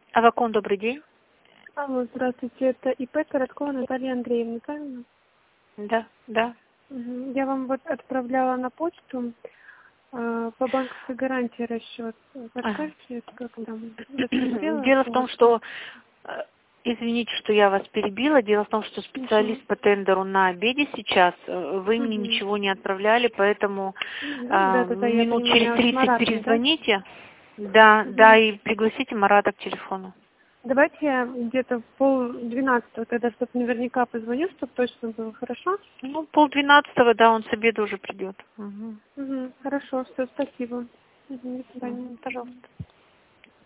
Авакон, добрый день. Алло, здравствуйте, это ИП Короткова Наталья Андреевна, правильно? Да, да. Мгм. Я вам вот отправляла на почту по банковской гарантии расчет. Ага. Подскажите, как там? Рассмотрела Дело в том, полностью? что, извините, что я вас перебила, дело в том, что Ничего. специалист по тендеру на обеде сейчас, вы мне Мгм. ничего не отправляли, поэтому Да, я минут через понимаю, с 30 Маратом, да? перезвоните, да, да, Мгм. и пригласите Марата к телефону. Давайте я где-то в 11:30 тогда, чтобы наверняка позвоню, чтобы точно было, хорошо? Ну, 11:30, да, он с обеда уже придет. Мгм. Хорошо, все, спасибо. До свидания. Мгм, пожалуйста.